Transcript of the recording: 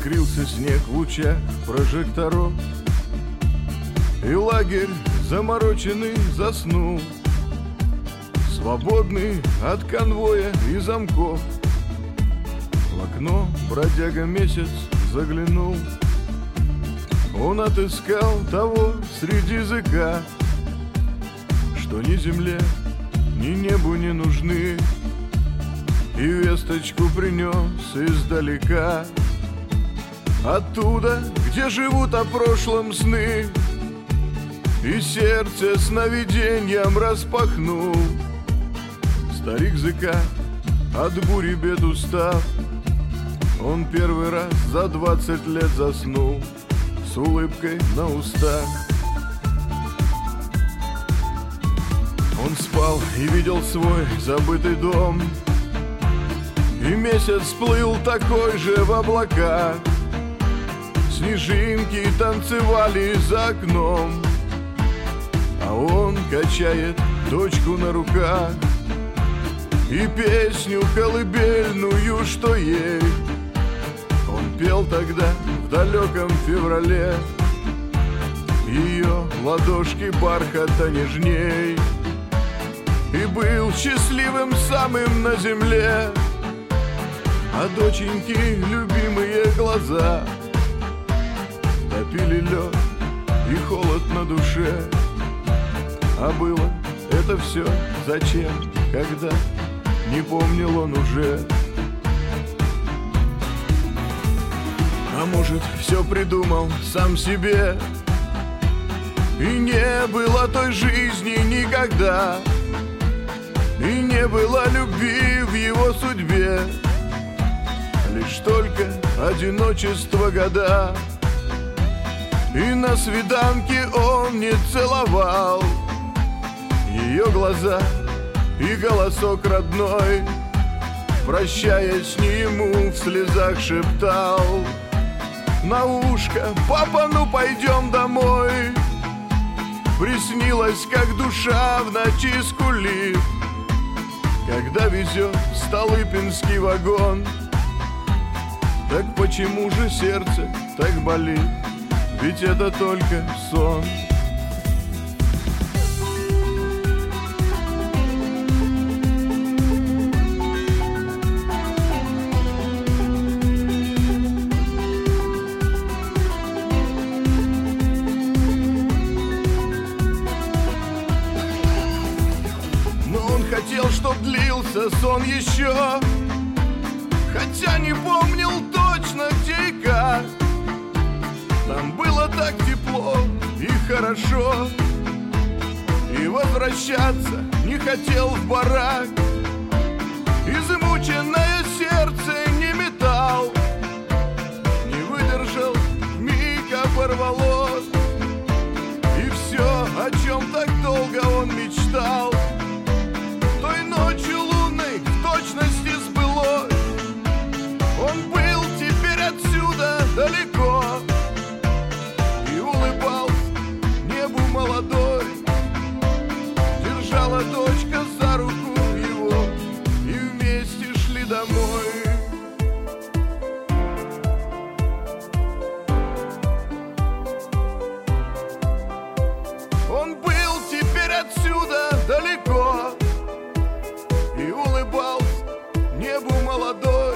Искрился снег в лучах прожекторов, и лагерь замороченный заснул, свободный от конвоя и замков. В окно бродяга месяц заглянул. Он отыскал того среди языка, что ни земле, ни небу не нужны, и весточку принес издалека, оттуда, где живут о прошлом сны, и сердце сновидением распахнул. Старик зыка, от бури бед устав, он первый раз за 20 лет заснул с улыбкой на устах. Он спал и видел свой забытый дом, и месяц плыл такой же в облаках. Снежинки танцевали за окном, а он качает дочку на руках и песню колыбельную, что ей он пел тогда в далеком феврале. Ее ладошки бархата нежней, и был счастливым самым на земле. А доченьки любимые глаза топили лед и холод на душе. А было это все зачем, когда не помнил он уже? А может, все придумал сам себе, и не было той жизни никогда, и не было любви в его судьбе, лишь только одиночество года. И на свиданке он не целовал ее глаза и голосок родной, прощаясь с ней ему в слезах шептал на ушко: папа, ну пойдем домой. Приснилось, как душа в ночи скулит, когда везет Столыпинский вагон. Так почему же сердце так болит? Ведь это только сон. Но он хотел, чтоб длился сон еще, хотя не помнил точно, где и как. Там было так тепло и хорошо, и возвращаться не хотел в барак. Измученное сердце не метал, не выдержал, вмиг оборвалось. И все, о чем так долго он мечтал, той ночью лунной в точности сбылось. Он был теперь отсюда далеко и улыбался небу молодой. Держала дочка за руку его, и вместе шли домой. Он был теперь отсюда далеко и улыбался небу молодой.